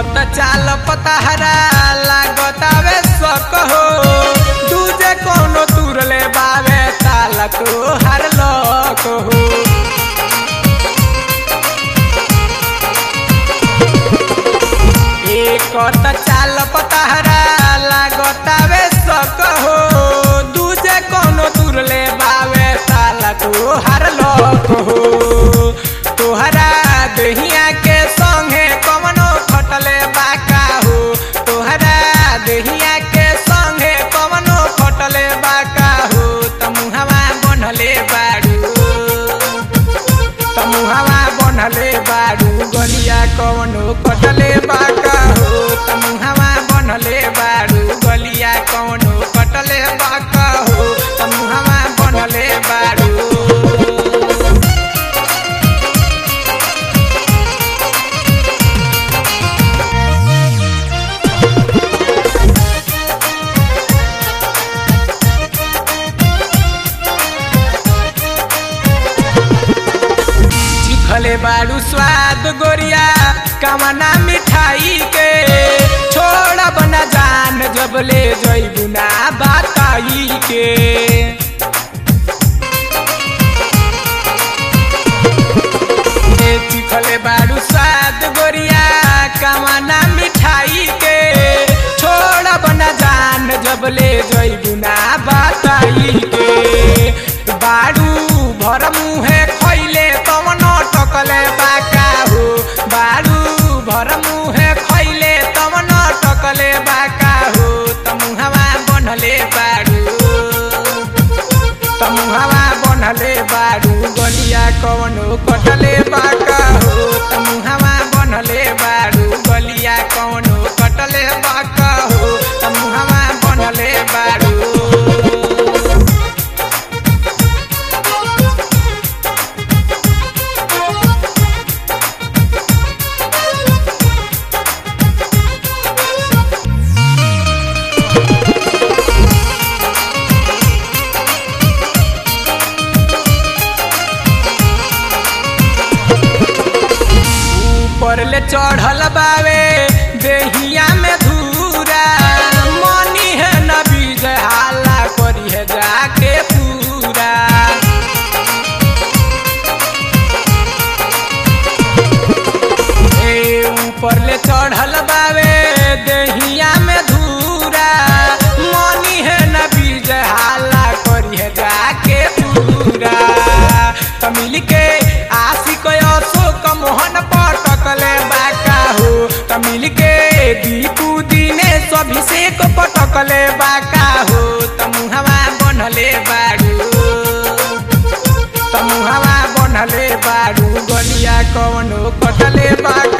कत चाल पताहरा लागतावे सक हो दूजे कोनो तुरले बावे ताला तो हर लोक हो कत चाल पताहरा लागतावे सक हो दूजे कोनो तुरले बावे ताला तो हर लोक हो तोहरा दहिया के संगे कवनो खटले बाका हो तोहरा दहिया के संगे कवनो खटले बाका हो तमुहवा बनले बाड़ू तमुहवा बनले बाड़ू गलिया कवनो खटले बाका हो तमुहवा बनले बाड़ू गलिया कवनो खटले बाका हो तमुहवा बनले बाड़ू खले बाड़ू स्वाद गोरिया कमना मिठाई के छोड़ बना जान जब ले जइबू ना बताई के खले बाड़ू स्वाद गोरिया कमना मिठाई के छोड़ बना जान जब ले जइबू ना बताई के बाड़ू भर मुहे खैले तवन टकले बाका हो बाड़ू भर मुहे खैले तवन टकले बाका हो तमुहवा बनले बाड़ू तमुहवा बनले बाड़ू गलिया कवनो कटले बाका हो तमुहवा बनले बाड़ू गलिया कवनो कटले बाका हो तमुहवा बनले बाड़ू ले चढ़ल बावे देहिया में धूरा मनी है न बीज हाला करी है जाके पूरा ऊपर ले चढ़ल बावे देहिया में धूरा मनी है न बीज हाला करी है जाके पूरा तमिल के आशिक अशोक मोहन पटकले बाका हो तमिल के दीपू दिने अभिषेक पटकले बाका हो तमुहवा बनले बाड़ू तमुहवा बनले बाड़ू गलिया कवनो कटले बाका